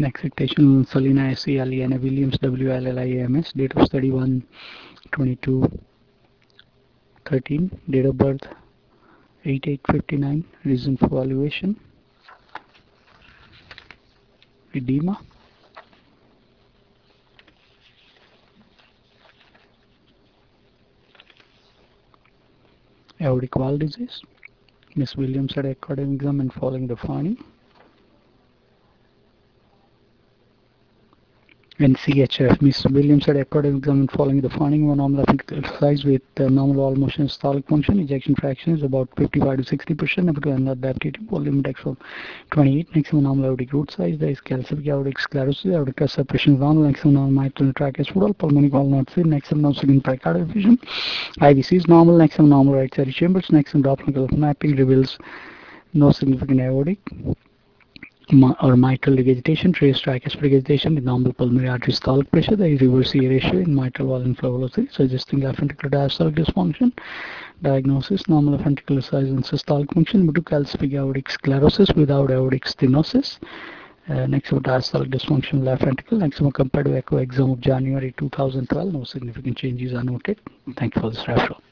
Next citation, Selina S.E. Aliana Williams, W.L.L.I.A.M.S. Date of study 1/22/13. Date of birth 8/8/59. Reason for evaluation, edema. Aortic valve disease. Miss Williams had academic exam and following the finding. And CHF, Miss Williams had academic exam and following the finding of a normal ventricular exercise with normal wall motion systolic function. Ejection fraction is about 55 to 60%. Up to adaptive volume index of 28. Maximum normal aortic root size. There is calcific aortic sclerosis. Aortic crest separation is normal. Maximum normal mitral tract is full. Pulmonary wall not seen. Maximum normal second pericardial effusion. IVC is normal. Maximum normal right side chambers. Maximum Doppler mapping reveals no significant aortic or mitral regurgitation, trace tricuspid regurgitation with normal pulmonary artery systolic pressure. There is reverse E ratio in mitral wall inflow velocity, suggesting left ventricular diastolic dysfunction. Diagnosis: normal left ventricular size and systolic function due to calcific aortic sclerosis without aortic stenosis. Next of diastolic dysfunction left ventricle. Next of compared to echo exam of January 2012, no significant changes are noted. Thank you for this referral.